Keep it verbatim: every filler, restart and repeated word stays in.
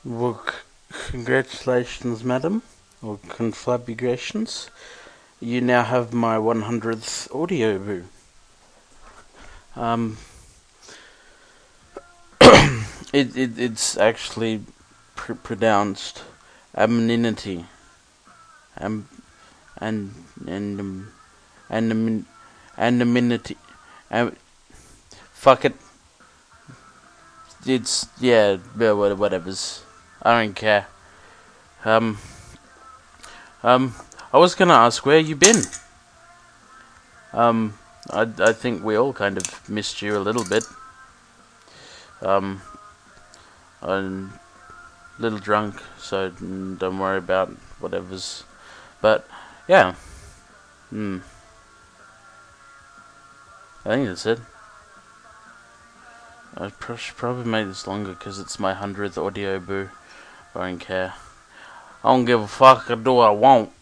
Well, c- congratulations, madam, or conflagrations. You now have my one hundredth audio boo. Um, it, it it's actually pr- pronounced anonymity. Um, and and um, and anonymity. Um, fuck it. It's yeah, yeah, whatever's. I don't care. Um, um, I was gonna ask where you been. Um, I I think we all kind of missed you a little bit. Um, I'm a little drunk, so don't worry about whatever's. But yeah, hmm, I think that's it. I should probably make this longer because it's my hundredth audio boo. I don't care. I don't give a fuck. I do what I want.